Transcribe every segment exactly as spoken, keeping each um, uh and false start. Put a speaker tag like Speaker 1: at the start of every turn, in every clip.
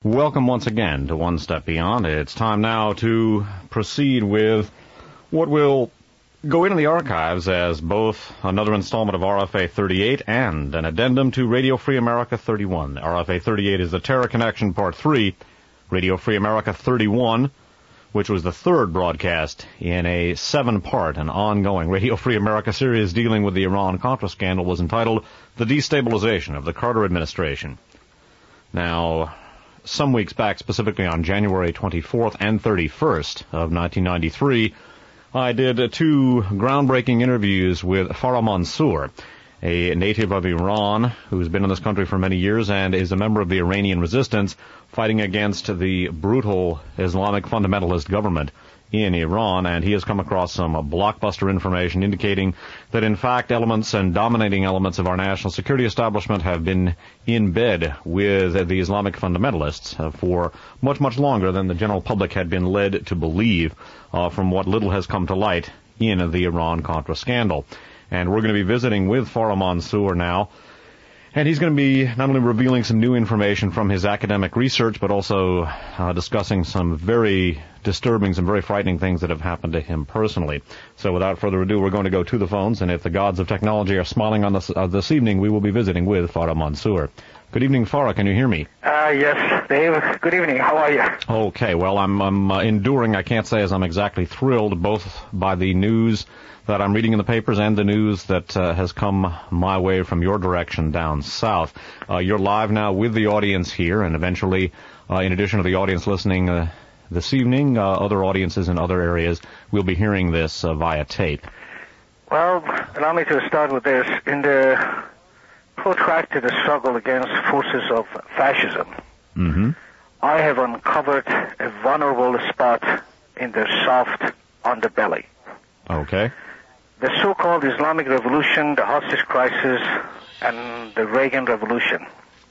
Speaker 1: Welcome once again to One Step Beyond. It's time now to proceed with what will go into the archives as both another installment of R F A thirty-eight and an addendum to Radio Free America thirty-one. R F A thirty-eight is the Terror Connection Part three, Radio Free America thirty-one, which was the third broadcast in a seven-part and ongoing Radio Free America series dealing with the Iran-Contra scandal, was entitled The Destabilization of the Carter Administration. Now, some weeks back, specifically on January twenty-fourth and thirty-first of nineteen ninety-three, I did two groundbreaking interviews with Farah Mansour, a native of Iran who's been in this country for many years and is a member of the Iranian resistance fighting against the brutal Islamic fundamentalist government in Iran, and he has come across some blockbuster information indicating that, in fact, elements and dominating elements of our national security establishment have been in bed with the Islamic fundamentalists uh, for much, much longer than the general public had been led to believe uh, from what little has come to light in the Iran-Contra scandal. And we're going to be visiting with Farah Mansour now, and he's going to be not only revealing some new information from his academic research, but also uh, discussing some very disturbing, some very frightening things that have happened to him personally. So without further ado, we're going to go to the phones, and if the gods of technology are smiling on us uh, this evening, we will be visiting with Farah Mansour. Good evening, Farah. Can you hear me?
Speaker 2: Uh, yes, Dave. Good evening. How are you?
Speaker 1: Okay. Well, I'm, I'm uh, enduring. I can't say as I'm exactly thrilled, both by the news that I'm reading in the papers and the news that uh, has come my way from your direction down south. Uh, you're live now with the audience here, and eventually, uh, in addition to the audience listening uh, this evening, uh, other audiences in other areas will be hearing this uh, via tape.
Speaker 2: Well, allow me to start with this. In the protracted struggle against forces of fascism,
Speaker 1: mm-hmm.
Speaker 2: I have uncovered a vulnerable spot in their soft underbelly.
Speaker 1: Okay.
Speaker 2: The so-called Islamic Revolution, the hostage crisis, and the Reagan Revolution,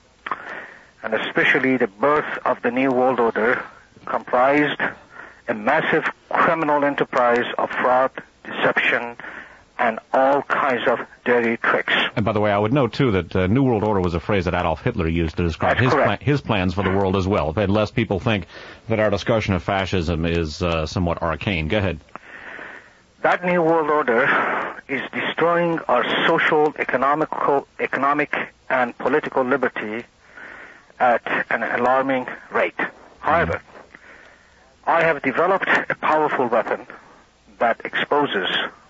Speaker 2: and especially the birth of the New World Order, comprised a massive criminal enterprise of fraud, deception, and all kinds of dirty tricks.
Speaker 1: And by the way, I would note, too, that uh, New World Order was a phrase that Adolf Hitler used to describe his, pla- his plans for the world as well. Lest people think that our discussion of fascism is uh, somewhat arcane. Go ahead.
Speaker 2: That New World Order is destroying our social, economical, economic, and political liberty at an alarming rate. However, I have developed a powerful weapon that exposes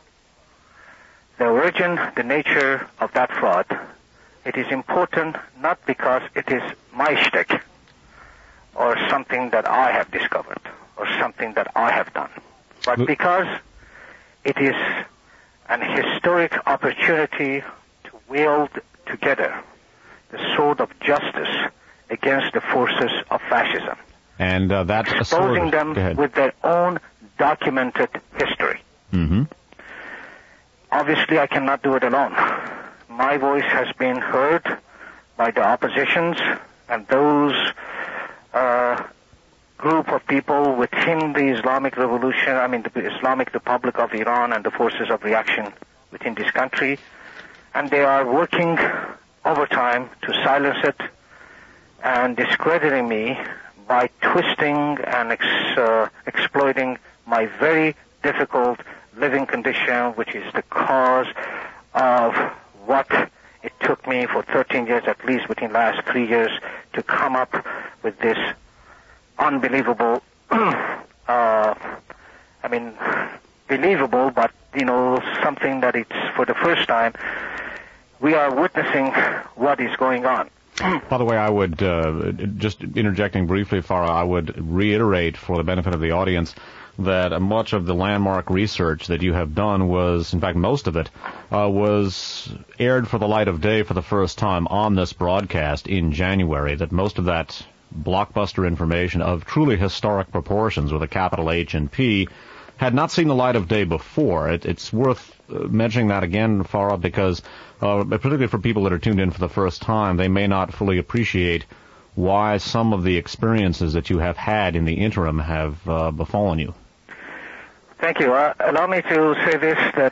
Speaker 2: the origin, the nature of that fraud. It is important not because it is my shtick or something that I have discovered or something that I have done, but because it is an historic opportunity to wield together the sword of justice against the forces of fascism,
Speaker 1: and uh, that's
Speaker 2: exposing them with their own documented history.
Speaker 1: Mm-hmm.
Speaker 2: Obviously, I cannot do it alone. My voice has been heard by the oppositions and those uh, group of people within the Islamic Revolution, I mean the Islamic Republic of Iran and the forces of reaction within this country, and they are working overtime to silence it and discrediting me by twisting and ex, uh, exploiting my very difficult living condition, which is the cause of what it took me for thirteen years, at least within the last three years, to come up with this unbelievable, uh, I mean, believable, but, you know, something that it's for the first time, we are witnessing what is going on.
Speaker 1: By the way, I would, uh, just interjecting briefly, Farah, I would reiterate for the benefit of the audience that much of the landmark research that you have done was, in fact, most of it, uh, was aired for the light of day for the first time on this broadcast in January, that most of that blockbuster information of truly historic proportions with a capital H and P had not seen the light of day before. It, it's worth mentioning that again, Farah, because uh, particularly for people that are tuned in for the first time, they may not fully appreciate why some of the experiences that you have had in the interim have uh, befallen you.
Speaker 2: Thank you. Uh, allow me to say this, that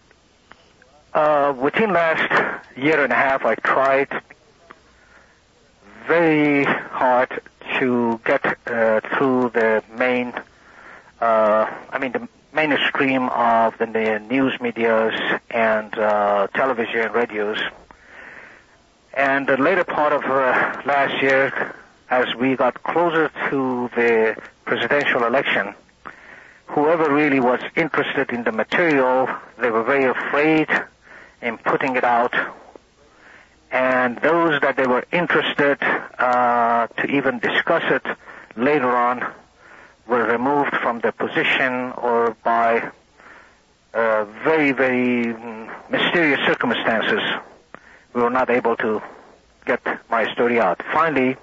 Speaker 2: uh, within last year and a half, I tried very hard to get through the main, uh, I mean, the mainstream of the, the news medias and uh, television and radios. And the later part of uh, last year, as we got closer to the presidential election, whoever really was interested in the material, they were very afraid in putting it out. And those that they were interested uh, to even discuss it later on were removed from their position or by uh, very, very mysterious circumstances. We were not able to get my story out. Finally,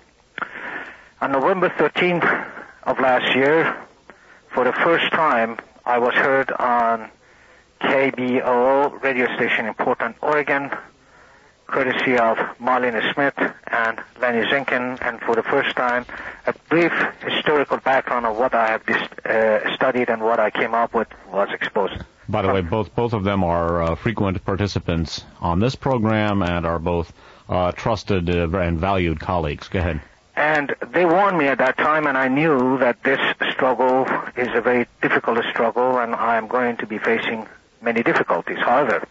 Speaker 2: on November thirteenth of last year, for the first time, I was heard on K B O O radio station in Portland, Oregon, courtesy of Marlene Smith and Lenny Zinkin, and for the first time, a brief historical background of what I have uh, studied and what I came up with was exposed.
Speaker 1: By the way, both both of them are uh, frequent participants on this program and are both uh, trusted uh, and valued colleagues. Go ahead.
Speaker 2: And they warned me at that time, and I knew that this struggle is a very difficult struggle, and I am going to be facing many difficulties. However,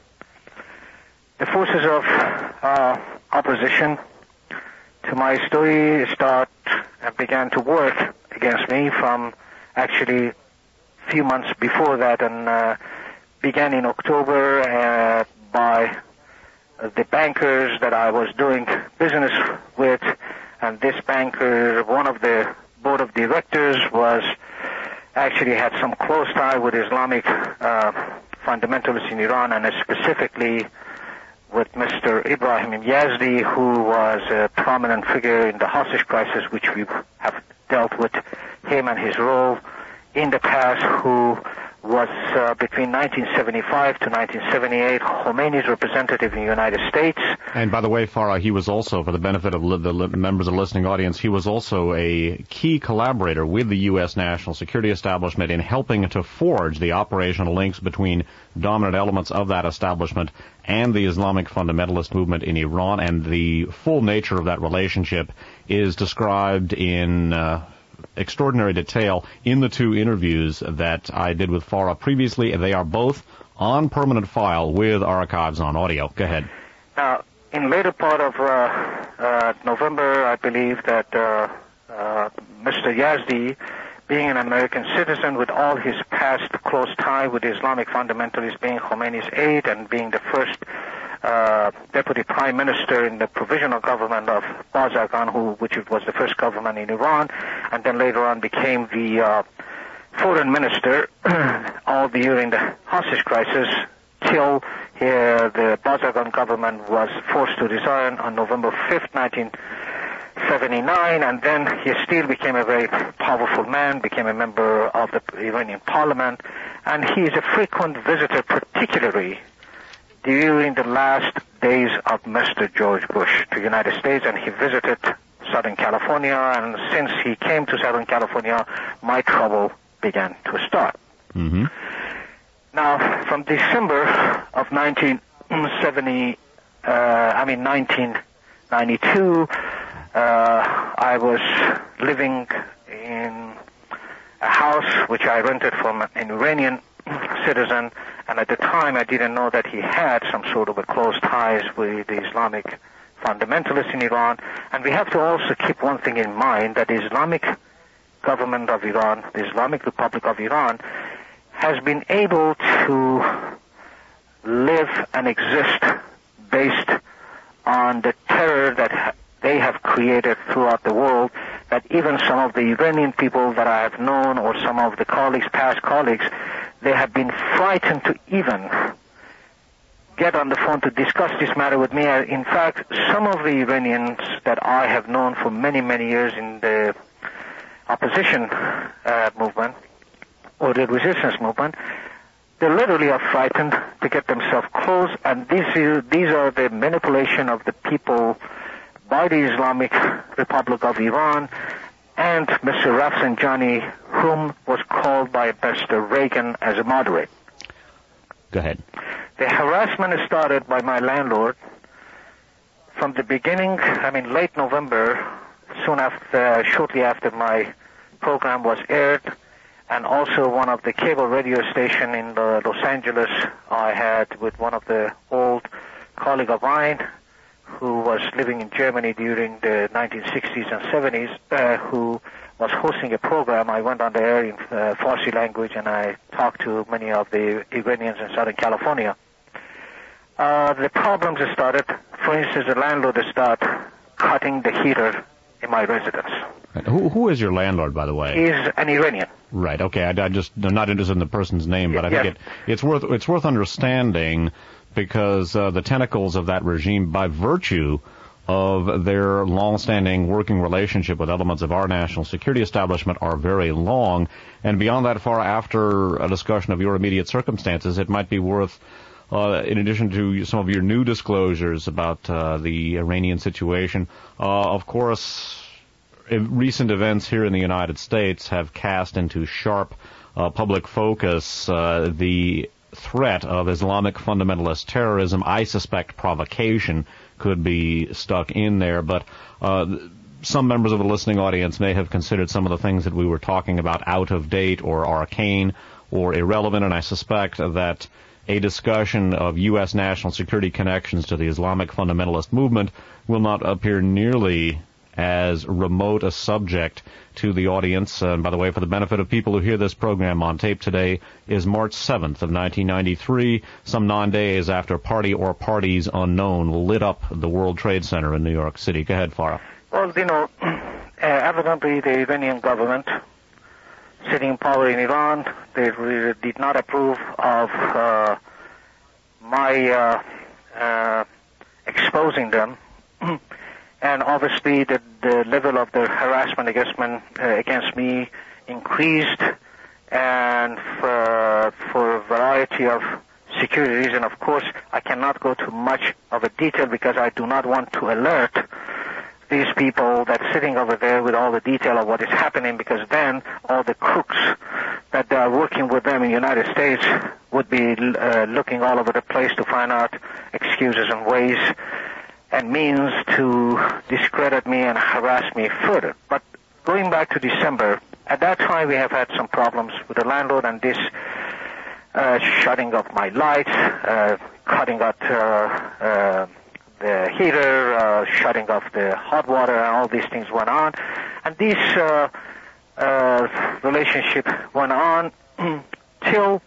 Speaker 2: the forces of uh, opposition to my story start and began to work against me from actually a few months before that, and uh, began in October uh, by the bankers that I was doing business with. And this banker, one of the board of directors, was actually had some close tie with Islamic uh, fundamentalists in Iran, and specifically with Mister Ibrahim Yazdi, who was a prominent figure in the hostage crisis, which we have dealt with him and his role in the past, who was uh, between nineteen seventy-five to nineteen seventy-eight Khomeini's representative in the United States.
Speaker 1: And by the way, Farah, he was also, for the benefit of li- the li- members of the listening audience, he was also a key collaborator with the U S national security establishment in helping to forge the operational links between dominant elements of that establishment and the Islamic fundamentalist movement in Iran. And the full nature of that relationship is described in Uh, extraordinary detail in the two interviews that I did with Farah previously. They are both on permanent file with Archives on Audio. Go ahead.
Speaker 2: Now, in later part of uh, uh, November, I believe that uh, uh, Mister Yazdi, being an American citizen with all his past close tie with Islamic fundamentalists, being Khomeini's aide and being the first Uh, deputy prime minister in the provisional government of Barzargan, who, which was the first government in Iran, and then later on became the uh, foreign minister all during the hostage crisis till uh, the Barzargan government was forced to resign on November fifth, nineteen seventy-nine, and then he still became a very powerful man, became a member of the Iranian parliament, and he is a frequent visitor, particularly during the last days of Mister George Bush to the United States, and he visited Southern California, and since he came to Southern California, my trouble began to start.
Speaker 1: Mm-hmm.
Speaker 2: Now, from December of nineteen seventy, uh, I mean nineteen ninety-two, uh, I was living in a house which I rented from an Iranian citizen, and at the time I didn't know that he had some sort of a close ties with the Islamic fundamentalists in Iran. And we have to also keep one thing in mind, that the Islamic government of Iran, the Islamic Republic of Iran, has been able to live and exist based on the terror that they have created throughout the world, that even some of the Iranian people that I have known, or some of the colleagues, past colleagues, they have been frightened to even get on the phone to discuss this matter with me. In fact, some of the Iranians that I have known for many, many years in the opposition uh, movement or the resistance movement, they literally are frightened to get themselves close, and these, these are the manipulation of the people by the Islamic Republic of Iran and Mister Rafsanjani, whom was called by Mister Reagan as a moderate.
Speaker 1: Go ahead.
Speaker 2: The harassment started by my landlord from the beginning, I mean late November, soon after, shortly after my program was aired, and also one of the cable radio station in uh, Los Angeles I had with one of the old colleague of mine who was living in Germany during the nineteen sixties and seventies, uh, who was hosting a program. I went on the air in uh, Farsi language, and I talked to many of the Iranians in Southern California. Uh, the problems started. For instance, the landlord started cutting the heater in my residence.
Speaker 1: Who, who is your landlord, by the way?
Speaker 2: He's an Iranian.
Speaker 1: Right. Okay. I, I just I'm not interested in the person's name, but I
Speaker 2: yes.
Speaker 1: think it, it's worth it's worth understanding because uh, the tentacles of that regime, by virtue of their long-standing working relationship with elements of our national security establishment, are very long. And beyond that, far after a discussion of your immediate circumstances, it might be worth, Uh, in addition to some of your new disclosures about uh, the Iranian situation, uh, of course, recent events here in the United States have cast into sharp uh, public focus uh, the threat of Islamic fundamentalist terrorism. I suspect provocation could be stuck in there, but uh, some members of the listening audience may have considered some of the things that we were talking about out of date or arcane or irrelevant, and I suspect that a discussion of U S national security connections to the Islamic fundamentalist movement will not appear nearly as remote a subject to the audience. And by the way, for the benefit of people who hear this program on tape, today is March seventh of nineteen ninety-three, some nine days after party or parties unknown lit up the World Trade Center in New York City. Go ahead, Farah.
Speaker 2: Well, you know, uh, evidently the Iranian government sitting in power in Iran, they really did not approve of uh, my uh, uh, exposing them. And obviously the, the level of their harassment against, me, uh, against me increased, and for, for a variety of security reasons. Of course, I cannot go to much of a detail because I do not want to alert these people that's sitting over there with all the detail of what is happening, because then all the crooks that are working with them in the United States would be uh, looking all over the place to find out excuses and ways and means to discredit me and harass me further. But going back to December, at that time we have had some problems with the landlord, and this uh, shutting off my lights, uh, cutting out uh, uh, the heater, uh, shutting off the hot water, and all these things went on. And this uh, uh, relationship went on till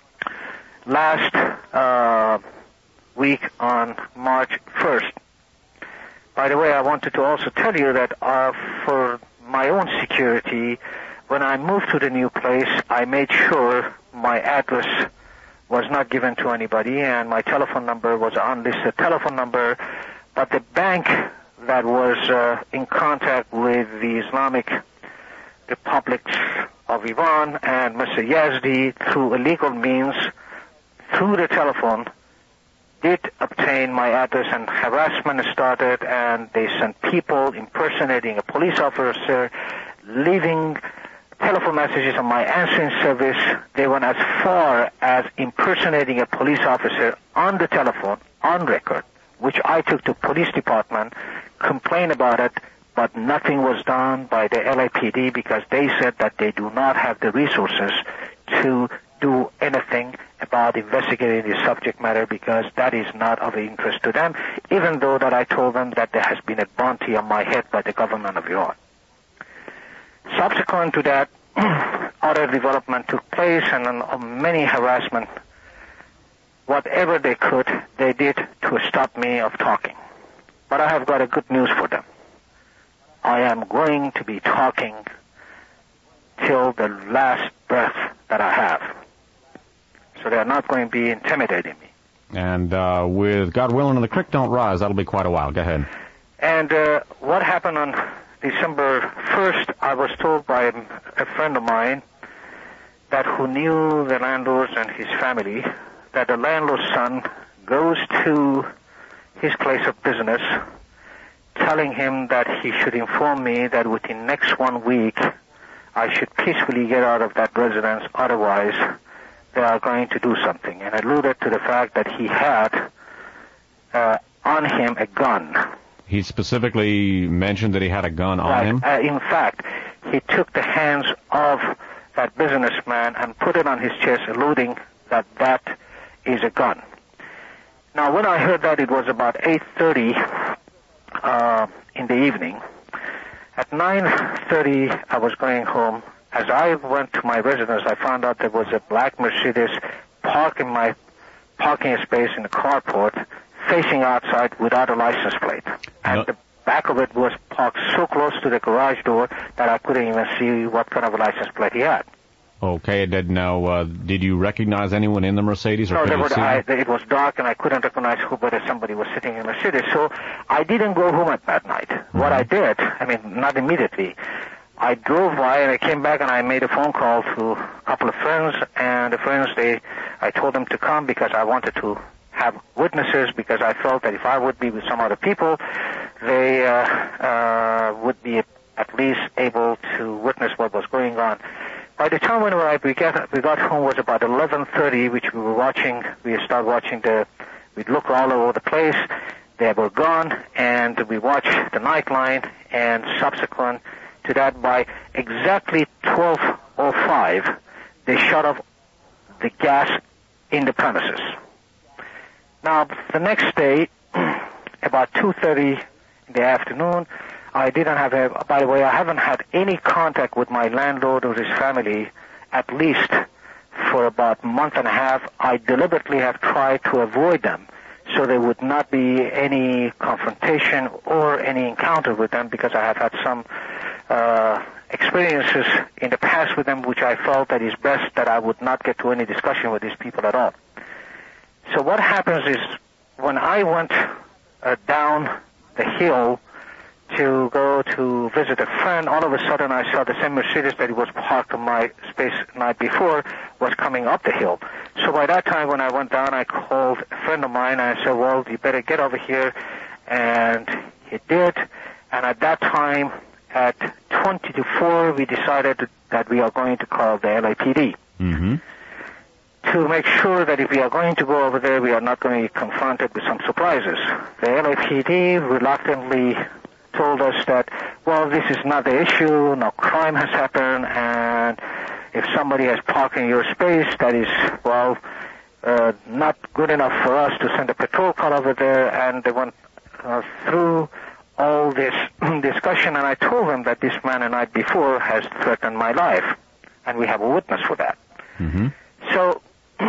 Speaker 2: last uh, week on March first. By the way, I wanted to also tell you that uh, for my own security, when I moved to the new place, I made sure my address was not given to anybody, and my telephone number was an unlisted telephone number. But the bank that was uh, in contact with the Islamic Republics of Iran and Mister Yazdi through illegal means, through the telephone, did obtain my address, and harassment started, and they sent people impersonating a police officer, leaving telephone messages on my answering service. They went as far as impersonating a police officer on the telephone, on record, which I took to police department, complained about it, but nothing was done by the L A P D because they said that they do not have the resources to do anything about investigating the subject matter, because that is not of interest to them, even though that I told them that there has been a bounty on my head by the government of Iran. Subsequent to that, other development took place, and uh, many harassment. Whatever they could, they did to stop me of talking. But I have got a good news for them. I am going to be talking till the last breath that I have. So they are not going to be intimidating me.
Speaker 1: And uh, with God willing and the creek don't rise, that'll be quite a while. Go ahead.
Speaker 2: And uh, what happened on December first, I was told by a friend of mine that who knew the landlord and his family, that the landlord's son goes to his place of business, telling him that he should inform me that within next one week I should peacefully get out of that residence, otherwise they are going to do something, and alluded to the fact that he had uh, on him a gun.
Speaker 1: He specifically mentioned that he had a gun on
Speaker 2: right.
Speaker 1: him?
Speaker 2: Uh, in fact, he took the hands of that businessman and put it on his chest, alluding that that is a gun. Now, when I heard that, it was about eight thirty uh, in the evening. At nine thirty, I was going home. As I went to my residence, I found out there was a black Mercedes parked in my parking space in the carport, facing outside without a license plate. And no. the back of it was parked so close to the garage door that I couldn't even see what kind of a license plate he had.
Speaker 1: Okay, did, now, uh, did you recognize anyone in the Mercedes? Or
Speaker 2: no, there
Speaker 1: you
Speaker 2: was,
Speaker 1: see
Speaker 2: I, it was dark and I couldn't recognize who, whether somebody was sitting in the Mercedes. So I didn't go home at that night. Mm-hmm. What I did, I mean, not immediately, I drove by and I came back and I made a phone call to a couple of friends, and the friends, they, I told them to come because I wanted to have witnesses, because I felt that if I would be with some other people, they uh, uh, would be at least able to witness what was going on. By the time when we got, we got home was about eleven thirty, which we were watching, we started watching the, we'd look all over the place, they were gone, and we watched the Nightline, and subsequent to that, by exactly twelve oh five, they shut off the gas in the premises. Now, the next day, about two thirty in the afternoon, I didn't have a, by the way, I haven't had any contact with my landlord or his family at least for about a month and a half. I deliberately have tried to avoid them so there would not be any confrontation or any encounter with them, because I have had some uh, experiences in the past with them which I felt that it's best that I would not get to any discussion with these people at all. So what happens is, when I went uh, down the hill to go to visit a friend, all of a sudden I saw the same Mercedes that was parked on my space the night before was coming up the hill. So by that time when I went down, I called a friend of mine and I said, well, you better get over here. And he did. And at that time, at twenty to four, we decided that we are going to call the L A P D.
Speaker 1: Mm-hmm.
Speaker 2: To make sure that if we are going to go over there, we are not going to be confronted with some surprises. The L A P D reluctantly told us that, well, this is not the issue, no crime has happened, and if somebody has parked in your space, that is, well, uh, not good enough for us to send a patrol car over there. And they went uh, through all this discussion, and I told them that this man the night before has threatened my life, and we have a witness for that.
Speaker 1: Mm-hmm.
Speaker 2: So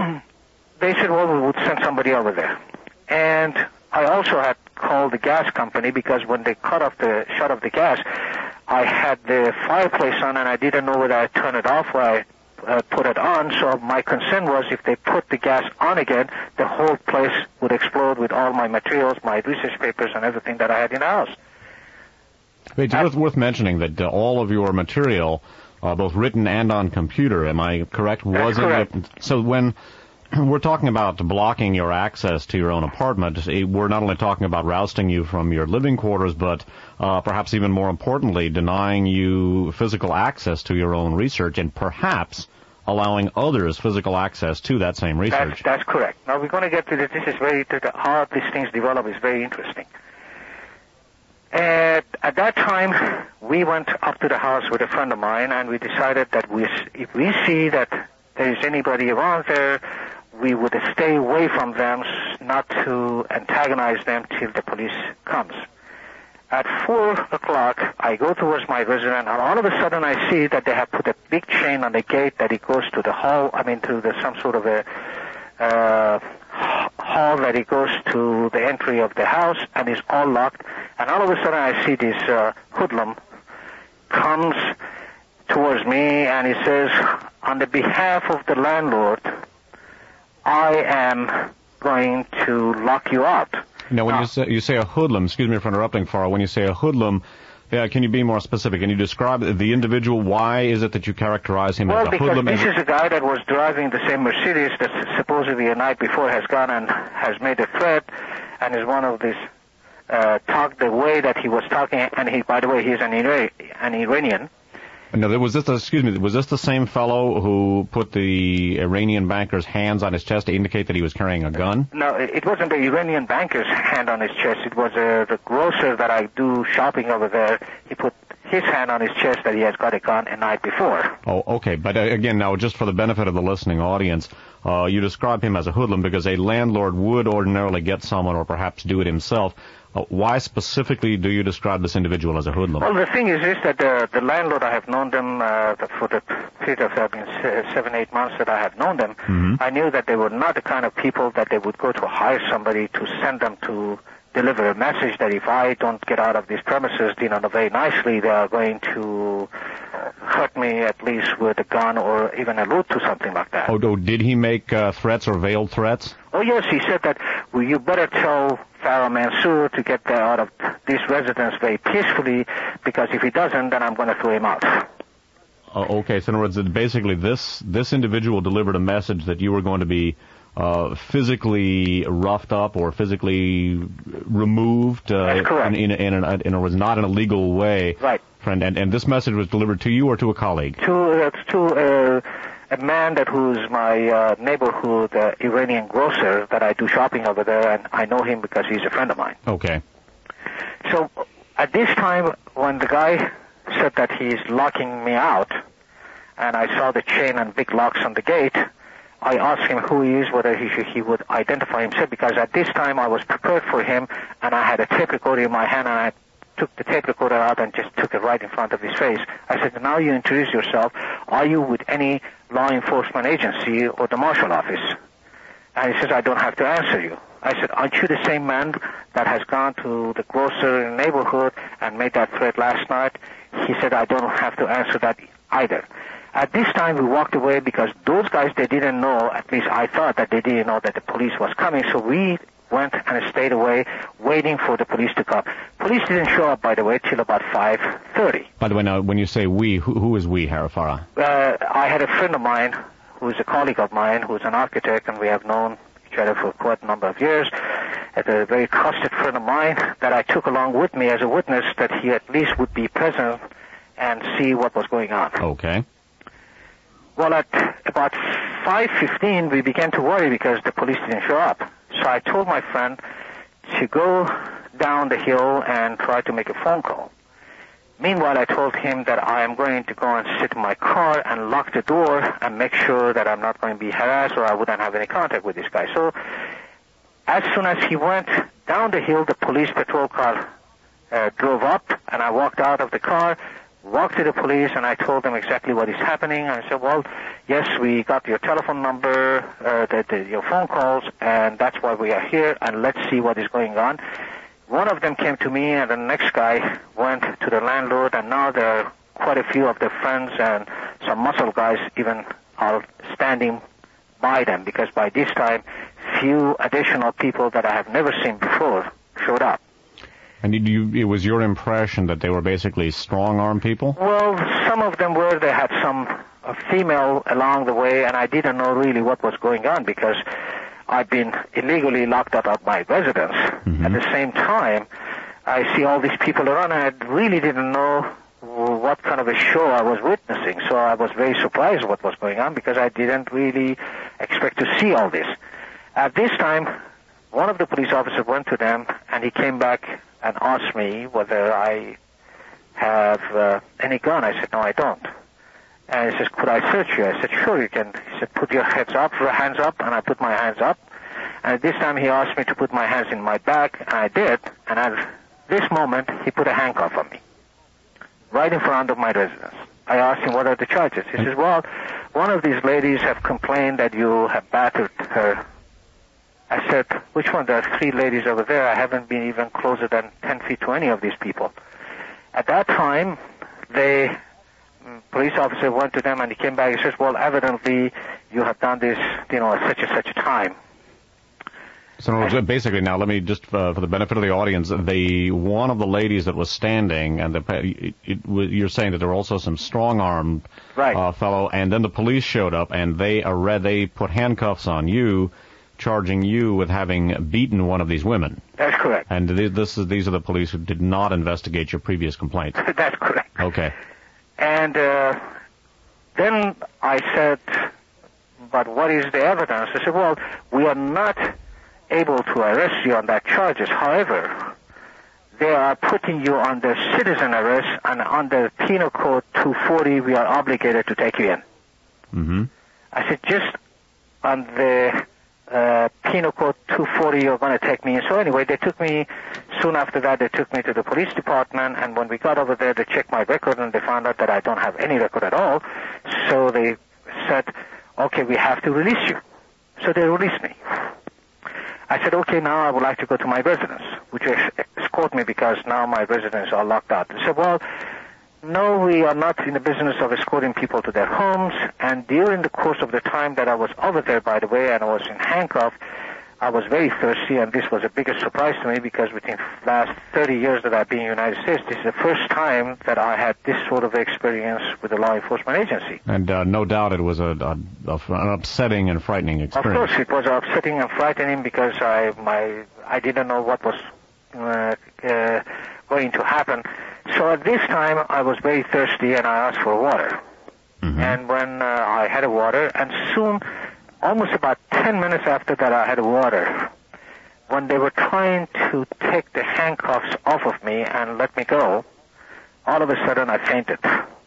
Speaker 2: they said, well, we would send somebody over there. And I also had called the gas company, because when they cut off the shut off the gas, I had the fireplace on and I didn't know whether I turn it off or I uh, put it on. So my concern was, if they put the gas on again, the whole place would explode with all my materials, my research papers, and everything that I had in the house.
Speaker 1: It's worth, worth mentioning that uh, all of your material, uh, both written and on computer, am I correct?
Speaker 2: That's correct.
Speaker 1: It, so when we're talking about blocking your access to your own apartment, we're not only talking about rousting you from your living quarters, but uh, perhaps even more importantly, denying you physical access to your own research, and perhaps allowing others physical access to that same research.
Speaker 2: That's, that's correct. Now we're going to get to this. This is very, how these things develop is very interesting. At, at that time, we went up to the house with a friend of mine, and we decided that we, if we see that there is anybody around there, we would stay away from them, not to antagonize them till the police comes. At four o'clock, I go towards my residence, and all of a sudden I see that they have put a big chain on the gate that it goes to the hall, I mean to the, some sort of a uh, hall that it goes to the entry of the house, and is all locked. And all of a sudden I see this uh, hoodlum comes towards me, and he says, on the behalf of the landlord, I am going to lock you out.
Speaker 1: Now, when
Speaker 2: now,
Speaker 1: you say you say a hoodlum, excuse me for interrupting, Farrell, when you say a hoodlum, uh, can you be more specific? Can you describe the individual? Why is it that you characterize him
Speaker 2: well,
Speaker 1: as a hoodlum?
Speaker 2: Well, because this is a guy that was driving the same Mercedes that supposedly a night before has gone and has made a threat, and is one of these uh, talk the way that he was talking. And he, by the way, he's an, Ira- an Iranian.
Speaker 1: No, was this the, excuse me, was this the same fellow who put the Iranian banker's hands on his chest to indicate that he was carrying a gun?
Speaker 2: No, it wasn't the Iranian banker's hand on his chest. It was uh, the grocer that I do shopping over there. He put his hand on his chest that he has got a gun a night before.
Speaker 1: Oh, okay. But uh, again, now, just for the benefit of the listening audience, uh, you describe him as a hoodlum because a landlord would ordinarily get someone or perhaps do it himself. Uh, why specifically do you describe this individual as a hoodlum?
Speaker 2: Well, the thing is, is that the, the landlord, I have known them uh, for the period of uh, seven, eight months that I have known them.
Speaker 1: Mm-hmm.
Speaker 2: I knew that they were not the kind of people that they would go to hire somebody to send them to deliver a message that if I don't get out of these premises, you know, very nicely, they are going to hurt me at least with a gun or even allude to something like that.
Speaker 1: Oh, did he make uh, threats or veiled threats?
Speaker 2: Oh, yes, he said that, well, you better tell Pharaoh Mansour to get out of this residence very peacefully, because if he doesn't, then I'm going to throw him out.
Speaker 1: Uh, okay, so in other words, basically this, this individual delivered a message that you were going to be Uh, physically roughed up or physically removed uh,
Speaker 2: That's correct.
Speaker 1: in, in, in, an, in a, was not in a legal way.
Speaker 2: Right.
Speaker 1: Friend, and, and this message was delivered to you or to a colleague?
Speaker 2: To, uh, to uh, a man that who's my uh, neighborhood uh, Iranian grocer that I do shopping over there, and I know him because he's a friend of mine.
Speaker 1: Okay.
Speaker 2: So at this time, when the guy said that he's locking me out, and I saw the chain and big locks on the gate, I asked him who he is, whether he should, he would identify himself, because at this time I was prepared for him, and I had a tape recorder in my hand, and I took the tape recorder out and just took it right in front of his face. I said, now you introduce yourself. Are you with any law enforcement agency or the marshal office? And he says, I don't have to answer you. I said, aren't you the same man that has gone to the grocer in the neighborhood and made that threat last night? He said, I don't have to answer that either. At this time, we walked away because those guys, they didn't know, at least I thought that they didn't know that the police was coming, so we went and stayed away waiting for the police to come. Police didn't show up, by the way, till about five thirty.
Speaker 1: By the way, now, when you say we, who, who is we, Harry Farah?
Speaker 2: Uh, I had a friend of mine who is a colleague of mine who is an architect, and we have known each other for quite a number of years. A very trusted friend of mine that I took along with me as a witness that he at least would be present and see what was going on.
Speaker 1: Okay.
Speaker 2: Well, at about five fifteen, we began to worry because the police didn't show up. So I told my friend to go down the hill and try to make a phone call. Meanwhile, I told him that I am going to go and sit in my car and lock the door and make sure that I'm not going to be harassed or I wouldn't have any contact with this guy. So as soon as he went down the hill, the police patrol car uh, drove up, and I walked out of the car, walked to the police, and I told them exactly what is happening. I said, well, yes, we got your telephone number, uh, the, the, your phone calls, and that's why we are here, and let's see what is going on. One of them came to me, and the next guy went to the landlord, and now there are quite a few of their friends and some muscle guys even are standing by them, because by this time, few additional people that I have never seen before showed up.
Speaker 1: And did you, it was your impression that they were basically strong-armed people?
Speaker 2: Well, some of them were. They had some uh, female along the way, and I didn't know really what was going on because I've been illegally locked out of my residence. Mm-hmm. At the same time, I see all these people around, and I really didn't know what kind of a show I was witnessing. So I was very surprised what was going on because I didn't really expect to see all this. At this time, one of the police officers went to them, and he came back and asked me whether I have uh, any gun. I said, no, I don't. And he says, could I search you? I said, sure, you can. He said, put your heads up, your hands up, and I put my hands up. And at this time, he asked me to put my hands in my back, and I did. And at this moment, he put a handcuff on me, right in front of my residence. I asked him, what are the charges? He says, well, one of these ladies have complained that you have battered her. I said, which one? There are three ladies over there. I haven't been even closer than ten feet to any of these people. At that time, the police officer went to them and he came back. He says, well, evidently you have done this, you know, at such and such a time.
Speaker 1: So I, basically now, let me just, uh, for the benefit of the audience, the one of the ladies that was standing, and the, it, it, you're saying that there were also some strong-armed
Speaker 2: right.
Speaker 1: uh, fellow, and then the police showed up and they are, they put handcuffs on you, charging you with having beaten one of these women.
Speaker 2: That's correct.
Speaker 1: And this is, these are the police who did not investigate your previous complaint.
Speaker 2: That's correct.
Speaker 1: Okay.
Speaker 2: And uh, then I said, but what is the evidence? I said, well, we are not able to arrest you on that charges. However, they are putting you under citizen arrest, and under Penal Code two forty, we are obligated to take you in.
Speaker 1: Mm-hmm.
Speaker 2: I said, just on the uh, Penal Code two forty, you're going to take me in. So anyway, they took me, soon after that, they took me to the police department, and when we got over there, they checked my record, and they found out that I don't have any record at all. So they said, okay, we have to release you. So they released me. I said, okay, now I would like to go to my residence, which escort me because now my residence are locked out. They said, well, no, we are not in the business of escorting people to their homes. And during the course of the time that I was over there, by the way, and I was in handcuffs, I was very thirsty, and this was the biggest surprise to me because within the last thirty years that I've been in the United States, this is the first time that I had this sort of experience with a law enforcement agency.
Speaker 1: And uh, no doubt it was a, a, a, an upsetting and frightening experience.
Speaker 2: Of course, it was upsetting and frightening because I my I didn't know what was uh, uh, going to happen. So at this time, I was very thirsty, and I asked for water.
Speaker 1: Mm-hmm.
Speaker 2: And when uh, I had a water, and soon, almost about ten minutes after that I had water, when they were trying to take the handcuffs off of me and let me go, all of a sudden I fainted.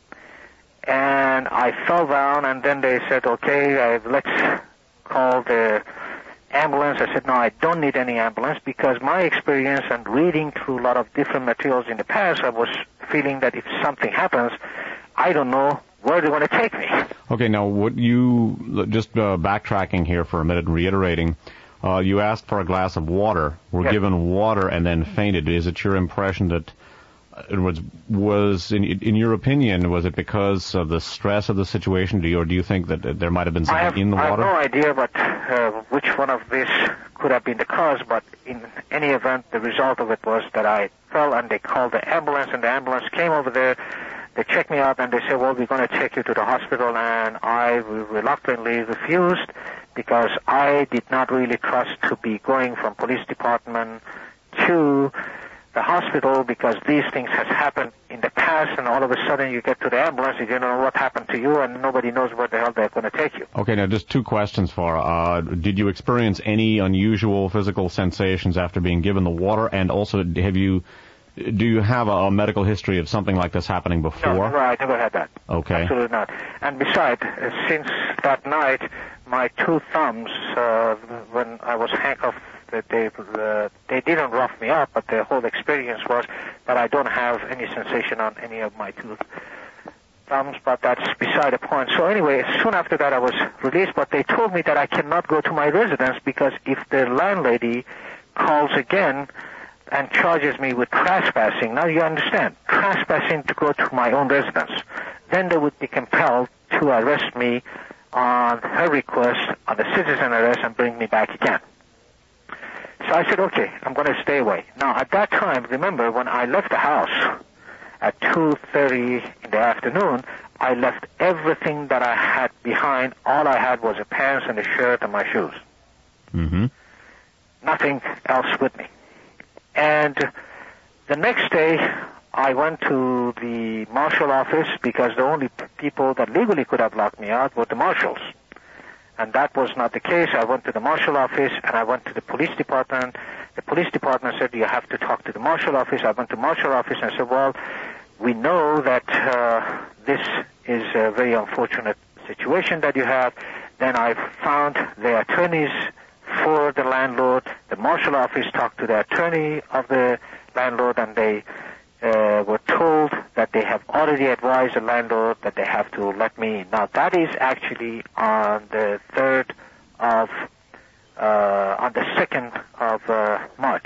Speaker 2: And I fell down, and then they said, okay, uh, let's call the ambulance. I said, no, I don't need any ambulance because my experience and reading through a lot of different materials in the past, I was feeling that if something happens, I don't know where they want to take me.
Speaker 1: Okay, now, what you, just uh, backtracking here for a minute and reiterating, uh, you asked for a glass of water, were
Speaker 2: yes.
Speaker 1: given water, and then fainted. Is it your impression that it was, was in, in your opinion, was it because of the stress of the situation, do you, or do you think that there might have been something
Speaker 2: I have,
Speaker 1: in the water?
Speaker 2: I have no idea but uh, which one of this could have been the cause, but in any event, the result of it was that I fell, and they called the ambulance, and the ambulance came over there. They checked me out, and they said, well, we're going to take you to the hospital, and I reluctantly refused because I did not really trust to be going from police department to the hospital because these things has happened in the past, and all of a sudden you get to the ambulance, you don't know what happened to you, and nobody knows where the hell they're going to take you.
Speaker 1: Okay, now just two questions for uh did you experience any unusual physical sensations after being given the water, and also have you do you have a, a medical history of something like this happening before?
Speaker 2: No, never, I never had that.
Speaker 1: Okay.
Speaker 2: Absolutely not. And besides, uh, since that night, my two thumbs, uh, when I was handcuffed, they uh, they didn't rough me up, but the whole experience was that I don't have any sensation on any of my two thumbs, but that's beside the point. So anyway, soon after that I was released, but they told me that I cannot go to my residence because if the landlady calls again and charges me with trespassing, now you understand, trespassing to go to my own residence, then they would be compelled to arrest me on her request on the citizen arrest and bring me back again. So I said, okay, I'm going to stay away. Now, at that time, remember, when I left the house at two thirty in the afternoon, I left everything that I had behind. All I had was a pants and a shirt and my shoes.
Speaker 1: Mm-hmm.
Speaker 2: Nothing else with me. And the next day, I went to the marshal office because the only people that legally could have locked me out were the marshals. And that was not the case. I went to the marshal office, and I went to the police department. The police department said, you have to talk to the marshal office. I went to the marshal office and said, well, we know that uh, this is a very unfortunate situation that you have. Then I found the attorneys for the landlord. The marshal office talked to the attorney of the landlord, and they uh, were told that they have already advised the landlord that they have to let me in. Now, that is actually on the third of, uh, on the second of uh, March.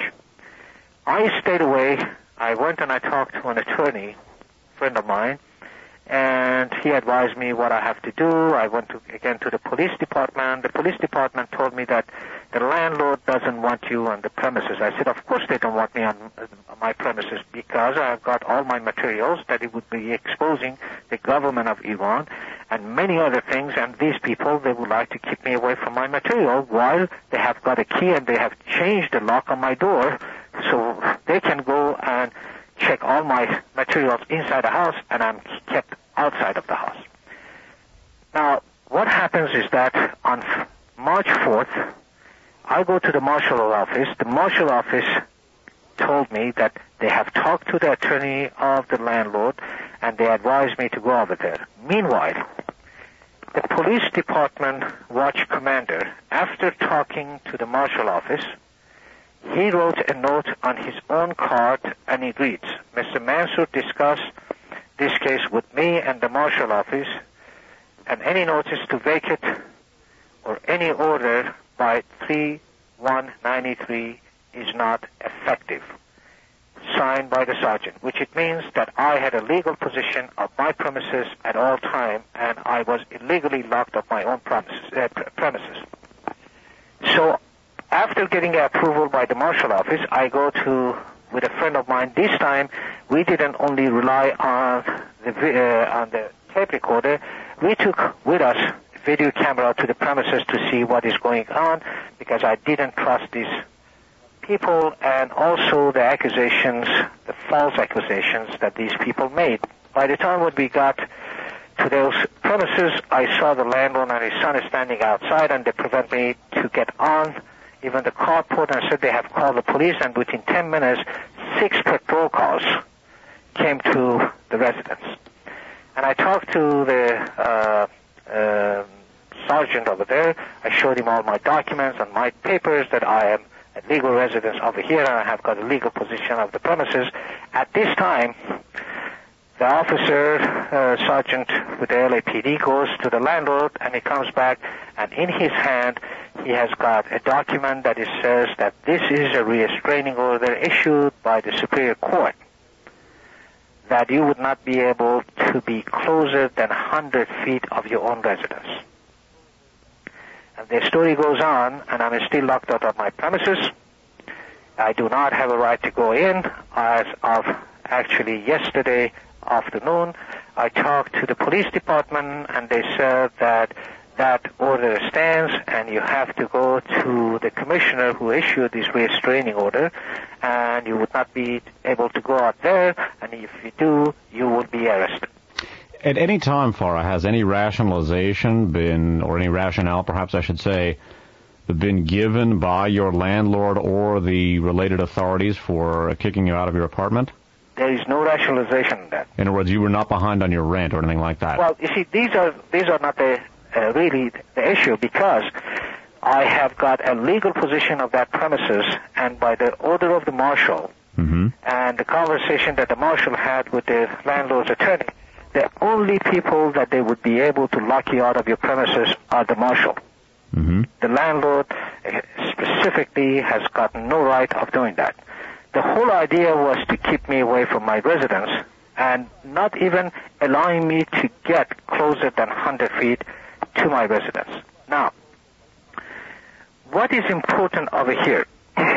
Speaker 2: I stayed away. I went and I talked to an attorney, friend of mine, and he advised me what I have to do. I went to, again to the police department. The police department told me that the landlord doesn't want you on the premises. I said, of course they don't want me on uh, my premises because I've got all my materials that it would be exposing the government of Iran and many other things, and these people, they would like to keep me away from my material while they have got a key and they have changed the lock on my door so they can go and check all my materials inside the house, and I'm kept outside of the house. Now, what happens is that on March fourth, I go to the marshal office. The marshal office told me that they have talked to the attorney of the landlord and they advised me to go over there. Meanwhile, the police department watch commander, after talking to the marshal office, he wrote a note on his own card and it reads, Mister Mansour discussed this case with me and the marshal office, and any notice to vacate or any order by three one ninety-three is not effective. Signed by the sergeant, which it means that I had a legal possession of my premises at all time and I was illegally locked up my own premises. Uh, premises. So after getting approval by the marshal office, I go to, with a friend of mine. This time, we didn't only rely on the, uh, on the tape recorder, we took with us a video camera to the premises to see what is going on, because I didn't trust these people and also the accusations, the false accusations that these people made. By the time when we got to those premises, I saw the landlord and his son standing outside and they prevent me to get on even the carport and said they have called the police, and within ten minutes, six patrol cars came to the residence. And I talked to the uh, uh, sergeant over there. I showed him all my documents and my papers that I am a legal resident over here and I have got a legal position of the premises. At this time, the officer, uh, sergeant with the L A P D, goes to the landlord and he comes back, and in his hand he has got a document that it says that this is a restraining order issued by the Superior Court, that you would not be able to be closer than one hundred feet of your own residence. And the story goes on, and I'm still locked out of my premises. I do not have a right to go in. As of actually yesterday afternoon, I talked to the police department, and they said that that order stands, and you have to go to the commissioner who issued this restraining order, and you would not be able to go out there, and if you do, you would be arrested.
Speaker 1: At any time, Farah, has any rationalization been, or any rationale, perhaps I should say, been given by your landlord or the related authorities for kicking you out of your apartment?
Speaker 2: There is no rationalization in that.
Speaker 1: In other words, you were not behind on your rent or anything like that?
Speaker 2: Well, you see, these are these are not the uh, really the issue, because I have got a legal position of that premises, and by the order of the marshal,
Speaker 1: mm-hmm.
Speaker 2: and the conversation that the marshal had with the landlord's attorney, the only people that they would be able to lock you out of your premises are the marshal.
Speaker 1: Mm-hmm.
Speaker 2: The landlord specifically has got no right of doing that. The whole idea was to keep me away from my residence and not even allowing me to get closer than one hundred feet to my residence. Now, what is important over here?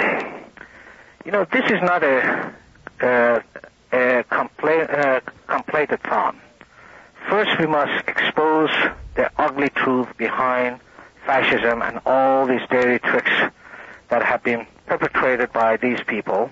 Speaker 2: You know, this is not a, a, a compla- uh, completed farm. First, we must expose the ugly truth behind fascism and all these dirty tricks that have been perpetrated by these people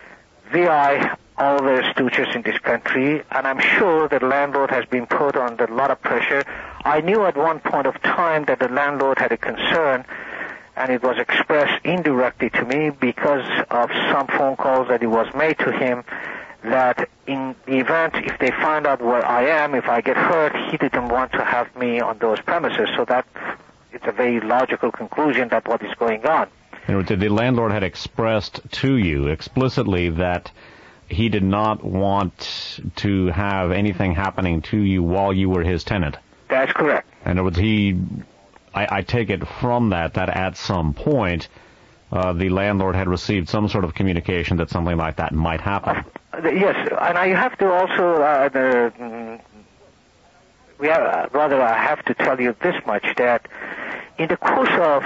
Speaker 2: via all the stooges in this country, and I'm sure the landlord has been put under a lot of pressure. I knew at one point of time that the landlord had a concern, and it was expressed indirectly to me because of some phone calls that it was made to him, that in the event, if they find out where I am, if I get hurt, he didn't want to have me on those premises. So that it's a very logical conclusion that what is going on.
Speaker 1: And the landlord had expressed to you explicitly that he did not want to have anything happening to you while you were his tenant.
Speaker 2: That's correct.
Speaker 1: In other words, he, I, I take it from that, that at some point, uh, the landlord had received some sort of communication that something like that might happen.
Speaker 2: Uh, yes, and I have to also, uh, the, we have, rather I have to tell you this much, that in the course of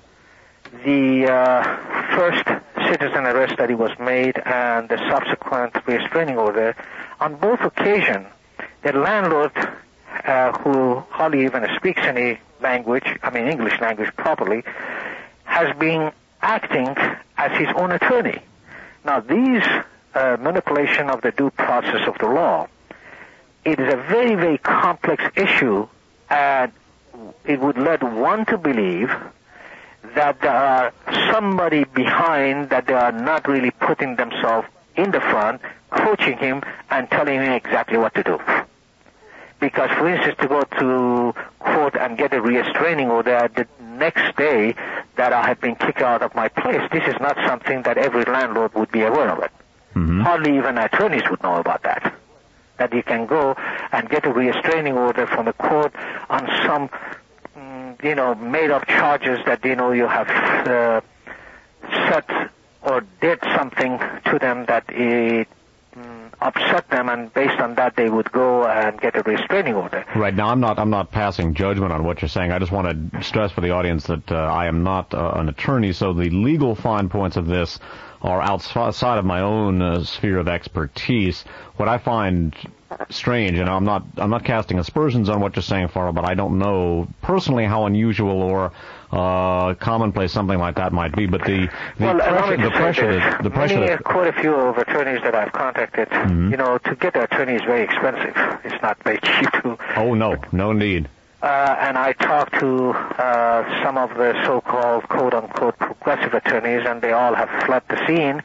Speaker 2: the uh, first citizen arrest that he was made and the subsequent restraining order, on both occasions, the landlord, uh, who hardly even speaks any language, I mean English language properly, has been acting as his own attorney. Now, these uh, manipulation of the due process of the law, it is a very, very complex issue, and it would lead one to believe that there are somebody behind, that they are not really putting themselves in the front, coaching him and telling him exactly what to do. Because, for instance, to go to court and get a restraining order the next day that I have been kicked out of my place, this is not something that every landlord would be aware of it. Mm-hmm. Hardly even attorneys would know about that. That you can go and get a restraining order from the court on some, mm, you know, made-up charges that, you know, you have uh, set or did something to them that it mm, upset them, and based on that they would go and get a restraining order.
Speaker 1: Right. Now, I'm not I'm not passing judgment on what you're saying. I just want to stress for the audience that uh, I am not uh, an attorney, so the legal fine points of this are outside of my own uh, sphere of expertise. What I find strange, and I'm not I'm not casting aspersions on what you're saying, Farrell, but I don't know personally how unusual or uh, commonplace something like that might be. But the the
Speaker 2: well,
Speaker 1: pressure, the pressure, that, the pressure.
Speaker 2: Many,
Speaker 1: that,
Speaker 2: quite a few of attorneys that I've contacted, mm-hmm. you know, to get an attorney is very expensive. It's not very cheap to.
Speaker 1: Oh no, no indeed.
Speaker 2: Uh, and I talked to uh, some of the so-called quote-unquote progressive attorneys, and they all have fled the scene.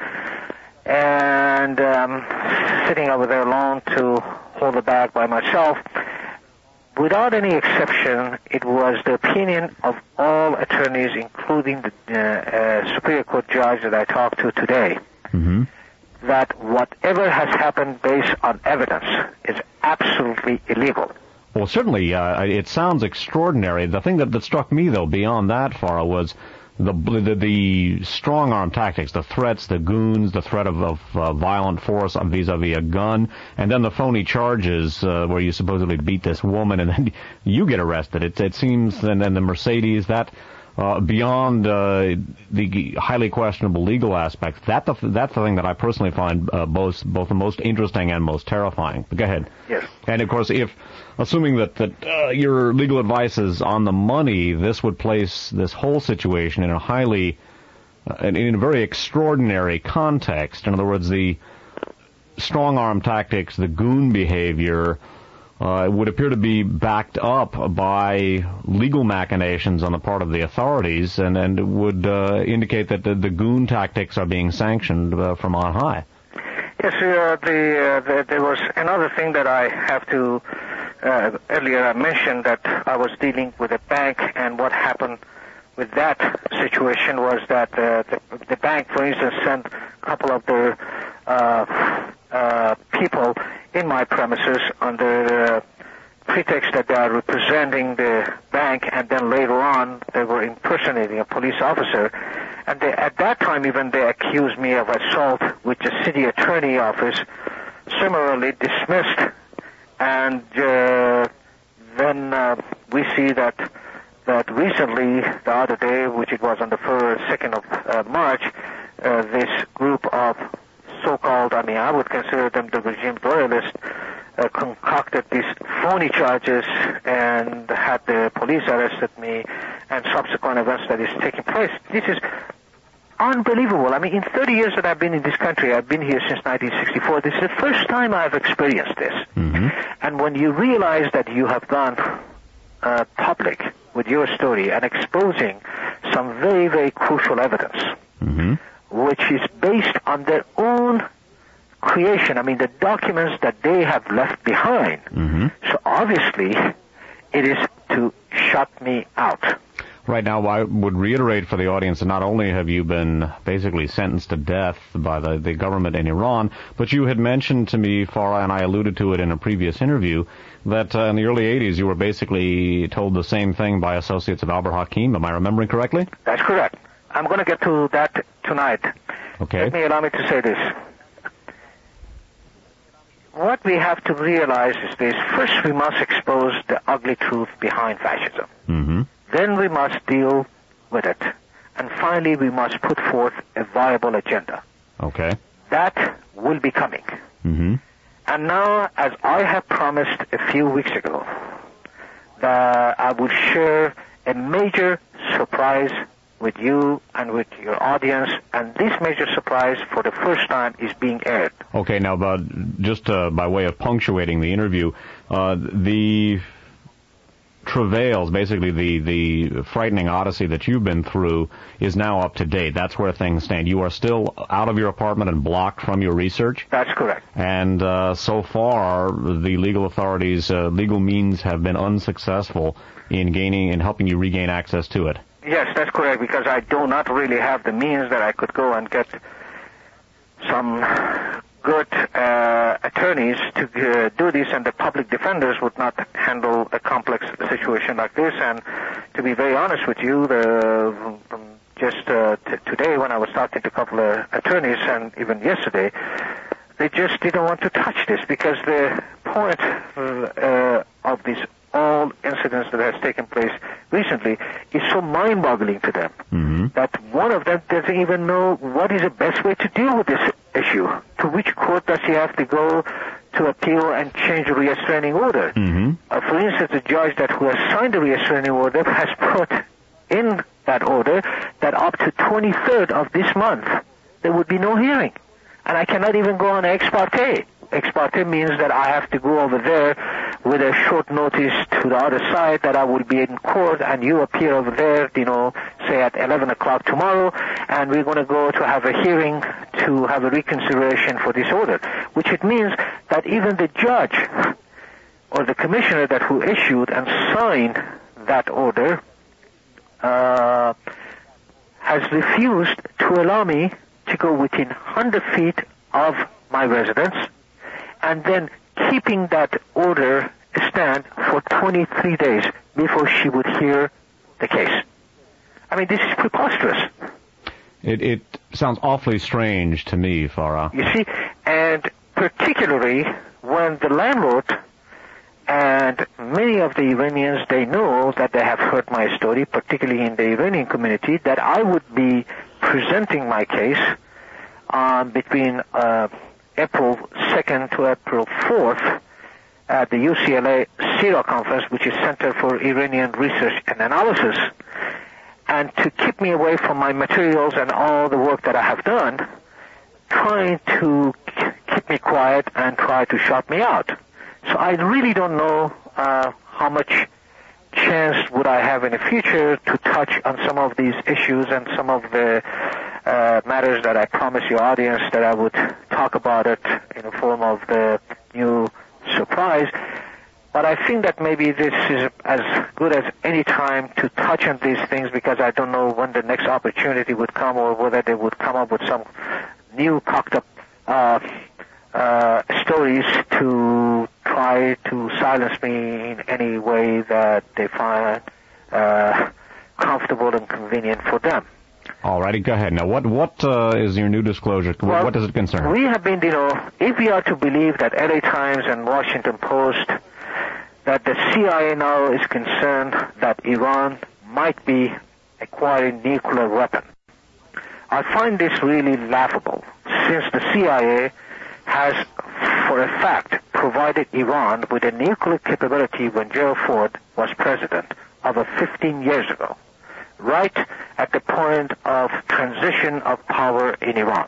Speaker 2: And um, sitting over there alone to hold the bag by myself, without any exception, it was the opinion of all attorneys, including the uh, uh, Superior Court judge that I talked to today, mm-hmm. that whatever has happened based on evidence is absolutely illegal.
Speaker 1: Well, certainly, uh, it sounds extraordinary. The thing that, that struck me, though, beyond that, Farrell, was the, the the strong-arm tactics, the threats, the goons, the threat of, of uh, violent force vis-a-vis a gun, and then the phony charges uh, where you supposedly beat this woman and then you get arrested. It, it seems, and then the Mercedes, that uh, beyond uh, the highly questionable legal aspects, that the, that's the thing that I personally find uh, both both the most interesting and most terrifying. But go ahead.
Speaker 2: Yes.
Speaker 1: And, of course, if... Assuming that, that uh, your legal advice is on the money, this would place this whole situation in a highly, uh, in, in a very extraordinary context. In other words, the strong-arm tactics, the goon behavior, uh, would appear to be backed up by legal machinations on the part of the authorities, and, and would uh, indicate that the, the goon tactics are being sanctioned uh, from on high.
Speaker 2: Yes, uh, the, uh, the, there was another thing that I have to... Uh, earlier I mentioned that I was dealing with a bank, and what happened with that situation was that uh, the, the bank, for instance, sent a couple of their uh, uh, people in my premises under uh, pretext that they are representing the bank, and then later on they were impersonating a police officer. And they, at that time even they accused me of assault, which the city attorney office similarly dismissed. And uh, then uh, we see that that recently, the other day, which it was on the first, second of uh, March, uh, this group of so-called, I mean, I would consider them the regime loyalists, uh, concocted these phony charges and had the police arrested me, and subsequent events that is taking place. This is unbelievable. I mean, in thirty years that I've been in this country, I've been here since nineteen sixty-four, this is the first time I've experienced this. Mm-hmm. And when you realize that you have gone uh, public with your story and exposing some very, very crucial evidence, mm-hmm. which is based on their own creation, I mean, the documents that they have left behind. Mm-hmm. So obviously, it is to shut me out.
Speaker 1: Right now, I would reiterate for the audience that not only have you been basically sentenced to death by the, the government in Iran, but you had mentioned to me, Farah, and I alluded to it in a previous interview, that uh, in the early eighties you were basically told the same thing by associates of Albert Hakim. Am I remembering correctly?
Speaker 2: That's correct. I'm going to get to that tonight.
Speaker 1: Okay.
Speaker 2: Let me allow me to say this. What we have to realize is this. First, we must expose the ugly truth behind fascism. Mm-hmm. Then we must deal with it. And finally, we must put forth a viable agenda.
Speaker 1: Okay.
Speaker 2: That will be coming. Mm-hmm. And now, as I have promised a few weeks ago, that I will share a major surprise with you and with your audience, and this major surprise for the first time is being aired.
Speaker 1: Okay, now, but just uh, by way of punctuating the interview, uh, the travails, basically the, the frightening odyssey that you've been through, is now up to date. That's where things stand. You are still out of your apartment and blocked from your research?
Speaker 2: That's correct.
Speaker 1: And uh, so far, the legal authorities, uh, legal means have been unsuccessful in gaining, in helping you regain access to it.
Speaker 2: Yes, that's correct, because I do not really have the means that I could go and get some good uh, attorneys to uh, do this, and the public defenders would not handle a complex situation like this. And to be very honest with you, the, just uh, t- today when I was talking to a couple of attorneys, and even yesterday, they just didn't want to touch this, because the point uh, of this all incidents that has taken place recently is so mind-boggling to them
Speaker 1: mm-hmm.
Speaker 2: that one of them doesn't even know what is the best way to deal with this issue. To which court does he have to go to appeal and change the restraining order?
Speaker 1: Mm-hmm.
Speaker 2: Uh, for instance, the judge that who has signed the restraining order has put in that order that up to twenty-third of this month there would be no hearing. And I cannot even go on ex parte. Ex parte means that I have to go over there with a short notice to the other side that I will be in court, and you appear over there, you know, say at eleven o'clock tomorrow, and we're going to go to have a hearing to have a reconsideration for this order, which it means that even the judge or the commissioner that who issued and signed that order uh, has refused to allow me to go within one hundred feet of my residence, and then keeping that order stand for twenty-three days before she would hear the case. I mean, this is preposterous.
Speaker 1: It, it sounds awfully strange to me, Farah.
Speaker 2: You see, and particularly when the landlord and many of the Iranians, they know that they have heard my story, particularly in the Iranian community, that I would be presenting my case um, between uh, April second to April fourth at the U C L A CIRA conference, which is Center for Iranian Research and Analysis. And to keep me away from my materials and all the work that I have done, trying to keep me quiet and try to shut me out. So I really don't know uh, how much chance would I have in the future to touch on some of these issues and some of the uh, matters that I promised your audience that I would talk about it in the form of the new surprise. But I think that maybe this is as good as any time to touch on these things, because I don't know when the next opportunity would come, or whether they would come up with some new cocked up uh, uh, stories to try to silence me in any way that they find uh, comfortable and convenient for them.
Speaker 1: All righty, go ahead. Now, what what uh, is your new disclosure?
Speaker 2: Well,
Speaker 1: what does it concern?
Speaker 2: We have been, you know, if we are to believe that L A Times and Washington Post, that the C I A now is concerned that Iran might be acquiring nuclear weapon. I find this really laughable, since the C I A has, for a fact, provided Iran with a nuclear capability when Gerald Ford was president over fifteen years ago, right at the point of transition of power in Iran.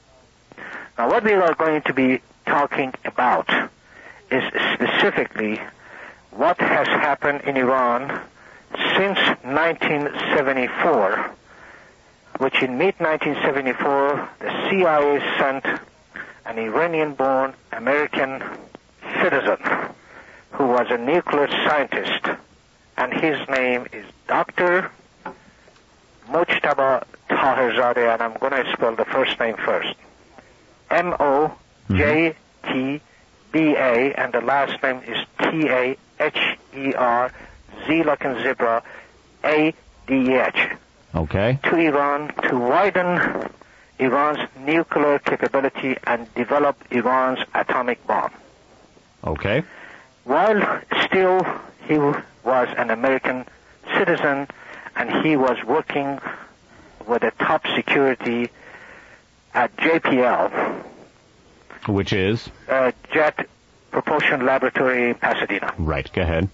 Speaker 2: Now, what we are going to be talking about is specifically what has happened in Iran since nineteen seventy-four, which in mid nineteen seventy-four, the C I A sent an Iranian-born American citizen who was a nuclear scientist, and his name is Doctor Mojtaba Taherzadeh, and I'm going to spell the first name first. M O J T B A, and the last name is T A H E R, Z like in zebra, A D E H.
Speaker 1: Okay.
Speaker 2: To Iran to widen Iran's nuclear capability and develop Iran's atomic bomb.
Speaker 1: Okay.
Speaker 2: While still he was an American citizen, and he was working with the top security at J P L.
Speaker 1: Which is?
Speaker 2: Uh, Jet Propulsion Laboratory in Pasadena.
Speaker 1: Right, go ahead.